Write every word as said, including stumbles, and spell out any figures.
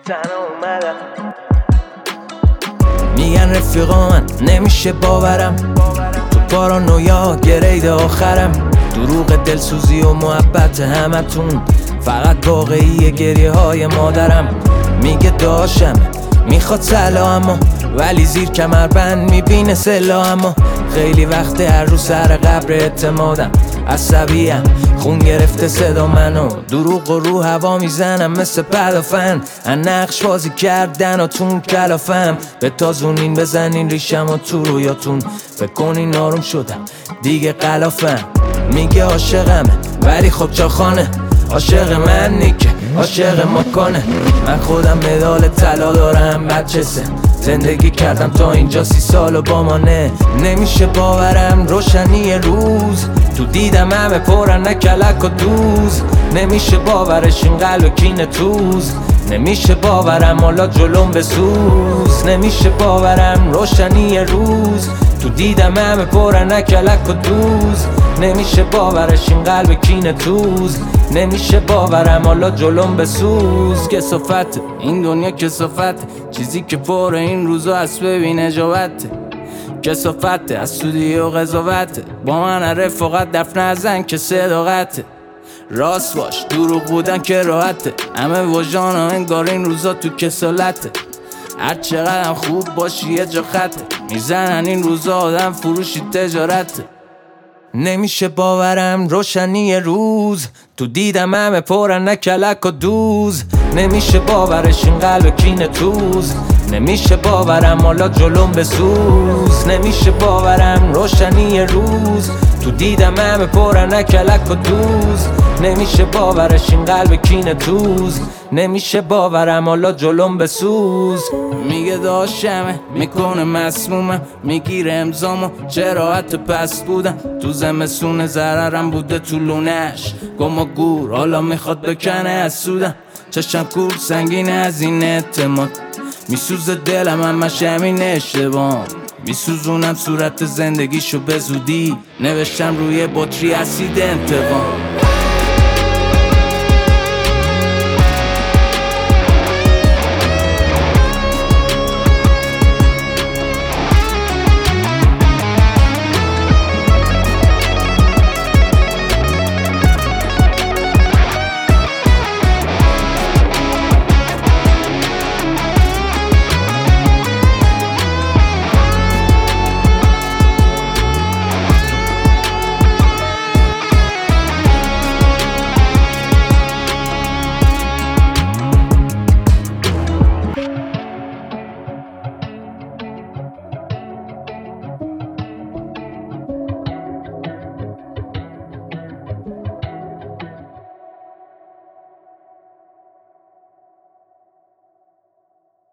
تنها اومدم. میگن رفیقا من نمیشه باورم، تو پارانویا گرید آخرم. دروغ دلسوزی و محبت همتون فقط واقعی گریه های مادرم. میگه داشتم میخواد سلا اما ولی زیر کمربند میبینه سلا. اما خیلی وقت هر رو سر قبر اعتمادم، عصبیم خون گرفته صدا منو. دروغ و رو هوا میزنم مثل پدافند، ان نقش بازی کردن و تون کلافم. به تازونین بزنین ریشم و تو رویاتون فکر کنین آروم شدم دیگه قلافم. میگه عاشقمه ولی خب چاخانه، عاشق من نیکه عاشق مکانه. من خودم مدال طلا دارم بچه سه، زندگی کردم تا اینجا سی سال و با مانه. نمیشه باورم روشنی روز، تو دیدم همه پرن نکلک و دوز. نمیشه باورش این قلب کین توز، نمیشه باورم حالا جلوم بسوز. نمیشه باورم روشنی روز، تو دیدم همه پرن نکلک و دوز. نمیشه باورش این قلب کین توز، نمیشه باورم حالا جلوم بسوز. کسافت این دنیا کسافت، چیزی که پر این روزا هست ببین اجابت. کسافت از سودی و قضاوت، با من رفاقت دفن نزن که صداقت. راست باش دروغ بودن که راحته، همه وجدان ها انگار این روزا تو کسالته. هر چقدر خوب باشی یه جا خطه، میزنن این روزا آدم فروشی تجارته. نمیشه باورم روشنی روز، تو دیدم همه پرن نکلک و دوز. نمیشه باورش این قلب کین توز، نمیشه باورم حالا جلوم بسوز. نمیشه باورم روشنی روز، تو دیدم همه پرن نکلک و دوز. نمیشه باورش این قلب کین توز، نمیشه باورم حالا جلوم بسوز. میگه داشتمه میکنه مسمومم، میگیره امضامو چرا حتی پس بودم. تو زمستون ضررم بوده تو لونش، گم و گور حالا میخواد بکنه از سودم. چشم کور سنگینه از این اعتماد، میسوزه دلم همش همین اشتباه. میسوزونم صورت زندگیشو به زودی، نوشتم روی بطری اسید انتقام.